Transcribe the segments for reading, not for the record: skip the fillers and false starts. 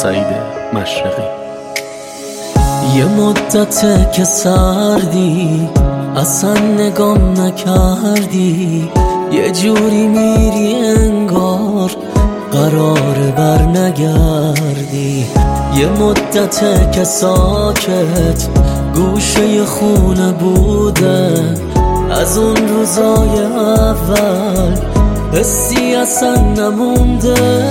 سعید مشرقی. یه مدته که سردی اصلا نگام نکردی، یه جوری میری انگار قراره بر نگردی. یه مدته که ساکت گوشه خونه بوده، از اون روزای اول حسی اصلا نمونده.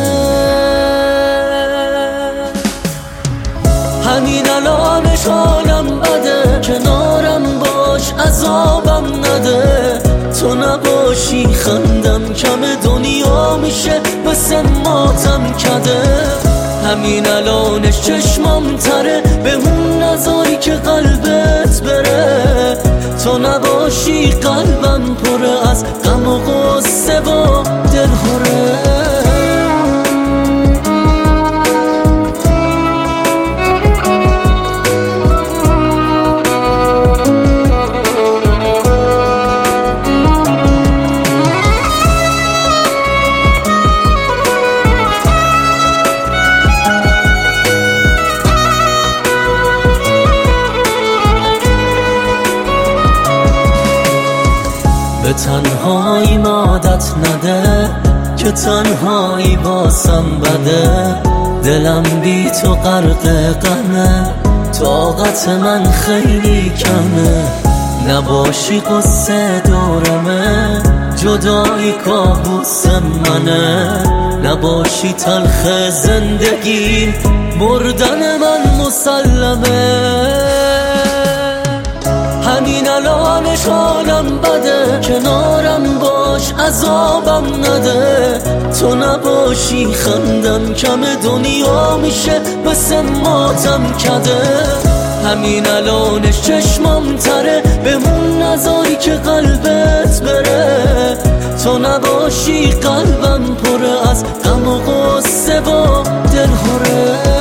همین الانش حالم بده، کنارم باش عذابم نده. تو نباشی خندم کم، دنیا میشه بس ماتم کده. همین الانش چشمام تره، به اون نذاری که قلبت بره. تو نباشی قلبم پره از غم و غصه و دلهوره. به تنهایی عادت نده که تنهایی واسم بده. دلم بی تو غرق غمه، طاقت من خیلی کمه. نباشی قصه دورمه، جدایی کابوس منه. نباشی تلخ زندگی، مردن من مسلمه. همین الانش حالم بده، کنارم باش عذابم نده. تو نباشی خندم کم، دنیا میشه بس ماتم کده. همین الانش چشمام تره، به اون نذاری که قلبت بره. تو نباشی قلبم پره از غم و غصه و دلهوره.